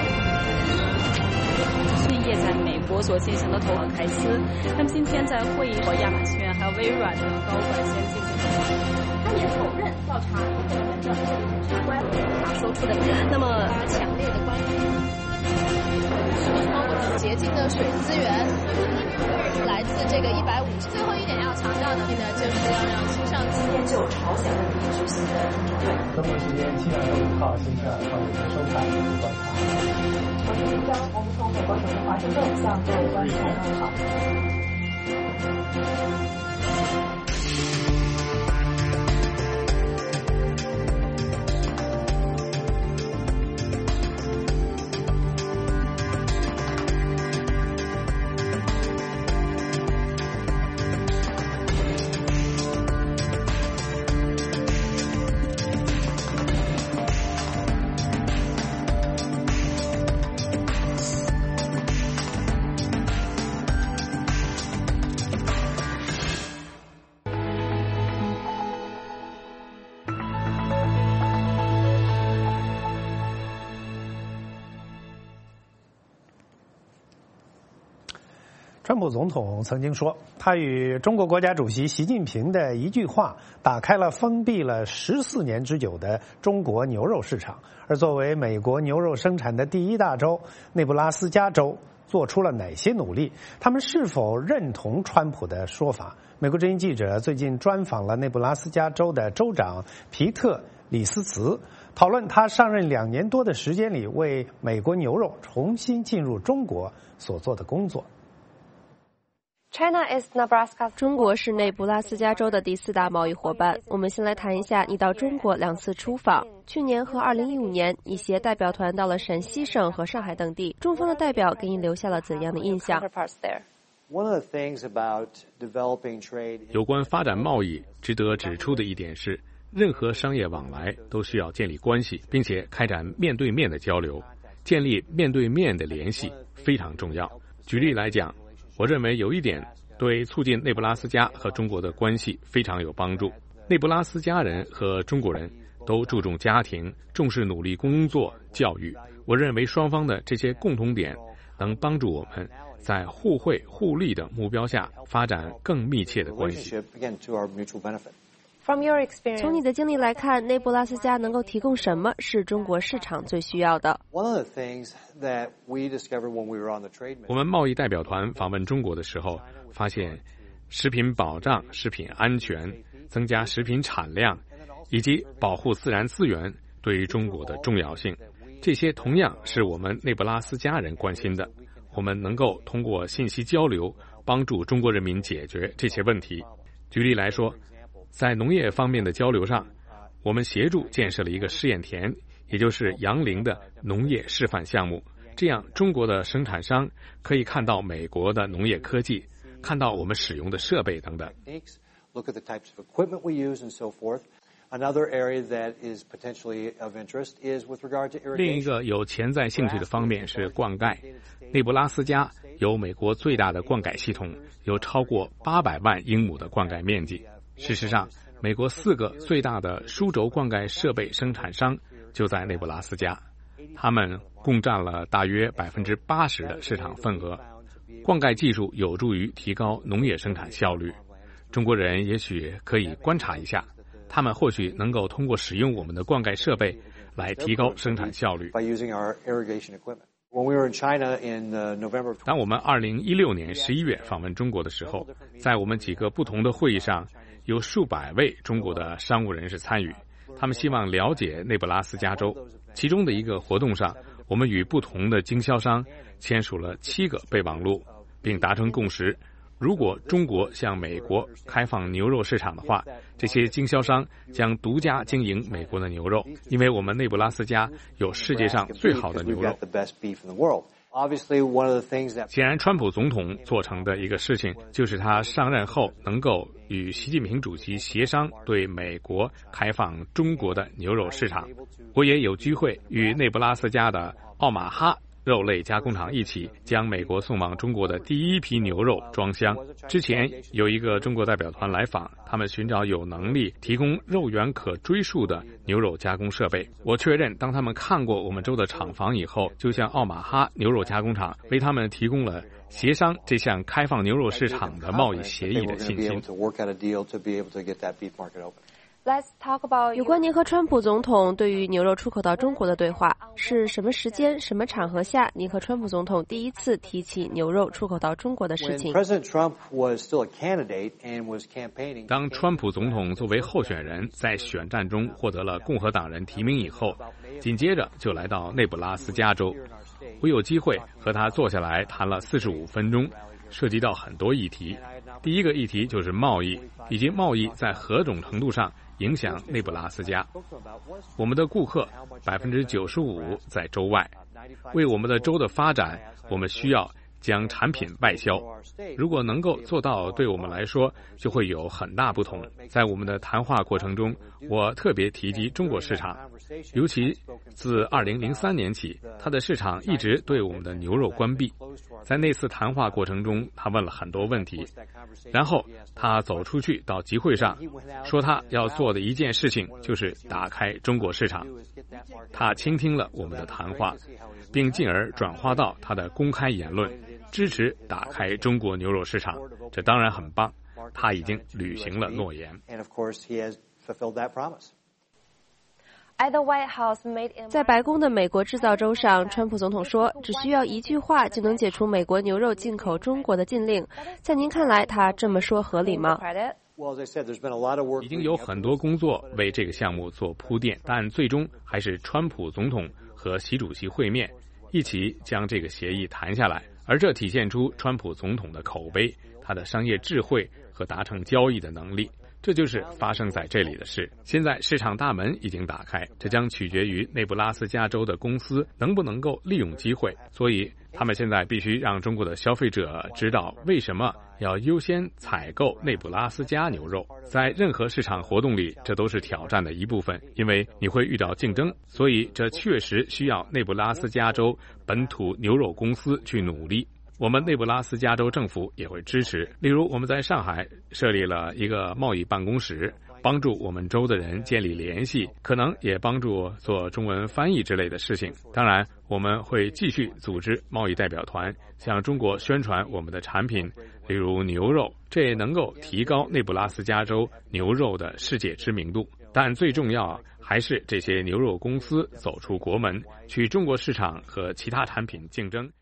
讯业在美国所进行的投行开司，那么今天在会议和亚马逊还有微软的高管先进行他也否认调查部门的相关他说出的那么强烈的关于洁净的水资源来自这个150。最后一点要强调的呢，就是要让新上今天就朝鲜问题举行的中国时间7月5号星期二上午收看观察。 我是张，我们从美国首都华盛顿向各位观众问好。 川普总统曾经说，他与中国国家主席习近平的一句话打开了封闭了14年之久的中国牛肉市场。而作为美国牛肉生产的第一大州，内布拉斯加州做出了哪些努力？他们是否认同川普的说法？美国之音记者最近专访了内布拉斯加州的州长皮特·李斯茨，讨论他上任2年多的时间里为美国牛肉重新进入中国所做的工作。 中国是内布拉斯加州的第4大贸易伙伴。我们先来谈一下你到中国2次出访。去年和2015年，你携代表团到了陕西省和上海等地，中方的代表给你留下了怎样的印象？ 有关发展贸易，值得指出的一点是，任何商业往来都需要建立关系，并且开展面对面的交流。建立面对面的联系非常重要。举例来讲，我认为有一点对促进内布拉斯加和中国的关系非常有帮助。内布拉斯加人和中国人都注重家庭，重视努力工作、教育。我认为双方的这些共同点能帮助我们在互惠互利的目标下发展更密切的关系。 从你的经历来看，内布拉斯加能够提供什么是中国市场最需要的？ 我们贸易代表团访问中国的时候，发现食品保障、食品安全、增加食品产量以及保护自然资源对于中国的重要性，这些同样是我们内布拉斯加人关心的。我们能够通过信息交流帮助中国人民解决这些问题。举例来说，在农业方面的交流上，我们协助建设了一个试验田，也就是杨凌的农业示范项目。这样，中国的生产商可以看到美国的农业科技，看到我们使用的设备等等。另一个有潜在兴趣的方面是灌溉。内布拉斯加有美国最大的灌溉系统，有超过800万英亩的灌溉面积。事实上，美国4个最大的输轴灌溉设备生产商就在内布拉斯加，他们共占了大约80%的市场份额。灌溉技术有助于提高农业生产效率。中国人也许可以观察一下，他们或许能够通过使用我们的灌溉设备来提高生产效率。当我们2016年11月访问中国的时候，在我们几个不同的会议上，有数百位中国的商务人士参与，他们希望了解内布拉斯加州。其中的一个活动上，我们与不同的经销商签署了7个备忘录，并达成共识。如果中国向美国开放牛肉市场的话，这些经销商将独家经营美国的牛肉，因为我们内布拉斯加有世界上最好的牛肉。显然，川普总统做成的一个事情，就是他上任后能够与习近平主席协商对美国开放中国的牛肉市场。我也有机会与内布拉斯加的奥马哈肉类加工厂一起将美国送往中国的第一批牛肉装箱。之前有一个中国代表团来访，他们寻找有能力提供肉源可追溯的牛肉加工设备。我确认，当他们看过我们州的厂房以后，就向奥马哈牛肉加工厂为他们提供了协商这项开放牛肉市场的贸易协议的信心。 有关您和川普总统对于牛肉出口到中国的对话，是什么时间、什么场合下，您和川普总统第一次提起牛肉出口到中国的事情？ 当川普总统作为候选人在选战中获得了共和党人提名以后，紧接着就来到内布拉斯加州。我有机会和他坐下来谈了45分钟，涉及到很多议题。第一个议题就是贸易，以及贸易在何种程度上影响内布拉斯加。我们的顾客95%在州外，为我们的州的发展，我们需要将产品外销。如果能够做到，对我们来说就会有很大不同。在我们的谈话过程中，我特别提及中国市场，尤其自2003年起，它的市场一直对我们的牛肉关闭。在那次谈话过程中，他问了很多问题，然后他走出去到集会上，说他要做的一件事情就是打开中国市场。他倾听了我们的谈话，并进而转化到他的公开言论。 支持打开中国牛肉市场，这当然很棒，他已经履行了诺言。 在白宫的美国制造周上，川普总统说，只需要一句话就能解除美国牛肉进口中国的禁令。在您看来，他这么说合理吗？ 已经有很多工作为这个项目做铺垫，但最终还是川普总统和习主席会面，一起将这个协议谈下来。而这体现出川普总统的口碑、他的商业智慧和达成交易的能力。这就是发生在这里的事。现在市场大门已经打开，这将取决于内布拉斯加州的公司能不能够利用机会。所以他们现在必须让中国的消费者知道为什么要优先采购内布拉斯加牛肉。在任何市场活动里，这都是挑战的一部分，因为你会遇到竞争，所以这确实需要内布拉斯加州本土牛肉公司去努力。我们内布拉斯加州政府也会支持，例如我们在上海设立了一个贸易办公室，帮助我们州的人建立联系，可能也帮助做中文翻译之类的事情。当然，我们会继续组织贸易代表团，向中国宣传我们的产品，例如牛肉，这也能够提高内布拉斯加州牛肉的世界知名度。但最重要还是这些牛肉公司走出国门，去中国市场和其他产品竞争。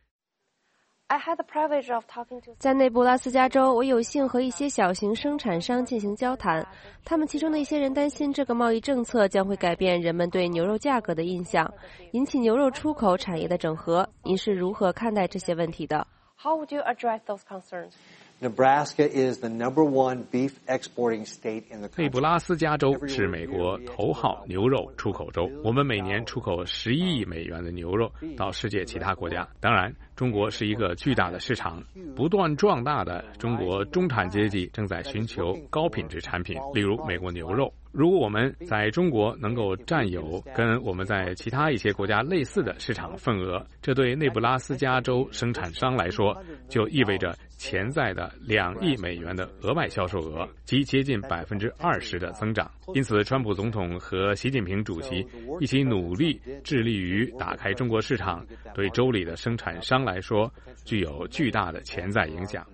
在内布拉斯加州，我有幸和一些小型生产商进行交谈，他们其中的一些人担心这个贸易政策将会改变人们对牛肉价格的印象，引起牛肉出口产业的整合。您是如何看待这些问题的？ How would you address those concerns? Nebraska is the #1 beef exporting state in the country. 内布拉斯加州是美国头号牛肉出口州，我们每年出口11亿美元的牛肉到世界其他国家。当然，中国是一个巨大的市场，不断壮大的中国中产阶级正在寻求高品质产品，例如美国牛肉。如果我们在中国能够占有跟我们在其他一些国家类似的市场份额，这对内布拉斯加州生产商来说就意味着潜在的2亿美元的额外销售额，即接近20%的增长。因此，川普总统和习近平主席一起努力，致力于打开中国市场，对州里的生产商来说具有巨大的潜在影响。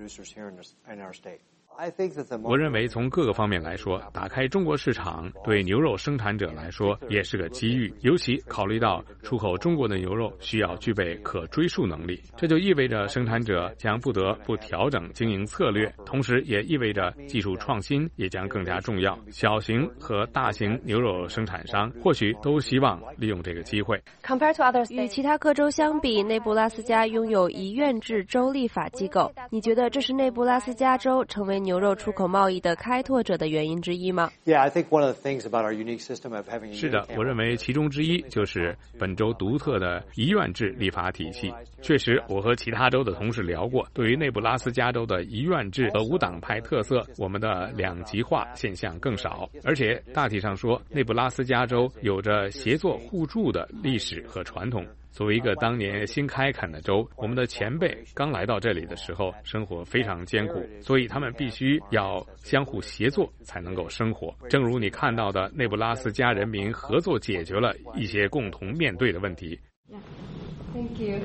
我认为从各个方面来说，打开中国市场对牛肉生产者来说也是个机遇，尤其考虑到出口中国的牛肉需要具备可追溯能力，这就意味着生产者将不得不调整经营策略，同时也意味着技术创新也将更加重要。小型和大型牛肉生产商或许都希望利用这个机会。 与其他各州相比，内布拉斯加拥有一院制州立法机构，你觉得这是内布拉斯加州成为牛肉出口贸易的开拓者的原因之一吗？ 是的，我认为其中之一就是本州独特的一院制立法体系。确实，我和其他州的同事聊过，对于内布拉斯加州的一院制和无党派特色，我们的两极化现象更少。而且大体上说，内布拉斯加州有着协作互助的历史和传统。作为一个当年新开垦的州，我们的前辈刚来到这里的时候，生活非常艰苦，所以他们必须要相互协作才能够生活。正如你看到的，内布拉斯加人民合作解决了一些共同面对的问题。 Thank you.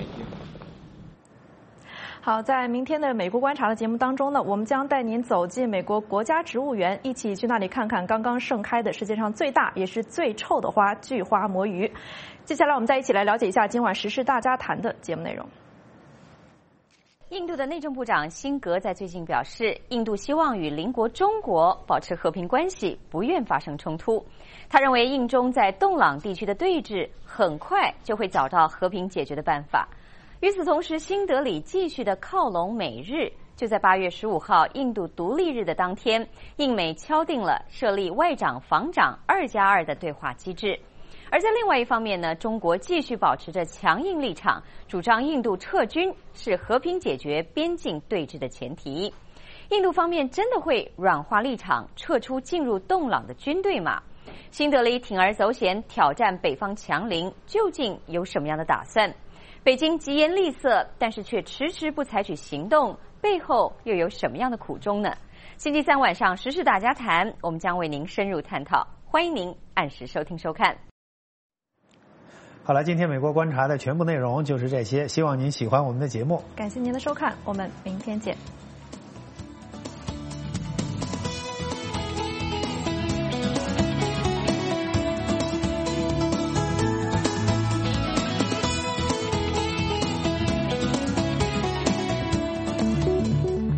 好，在明天的美国观察的节目当中呢，我们将带您走进美国国家植物园，一起去那里看看刚刚盛开的世界上最大也是最臭的花——巨花魔芋。接下来我们再一起来了解一下今晚时事大家谈的节目内容。 印度的内政部长辛格在最近表示，印度希望与邻国中国保持和平关系，不愿发生冲突。他认为印中在洞朗地区的对峙很快就会找到和平解决的办法。与此同时，新德里继续的靠拢美日。就在8月15号印度独立日的当天，印美敲定了设立外长防长2+2的对话机制。而在另外一方面呢，中国继续保持着强硬立场，主张印度撤军是和平解决边境对峙的前提。印度方面真的会软化立场，撤出进入洞朗的军队吗？新德里铤而走险挑战北方强邻，究竟有什么样的打算？北京疾言厉色，但是却迟迟不采取行动，背后又有什么样的苦衷呢？星期三晚上时事大家谈，我们将为您深入探讨，欢迎您按时收听收看。 好了，今天美国观察的全部内容就是这些，希望您喜欢我们的节目。 感谢您的收看，我们明天见。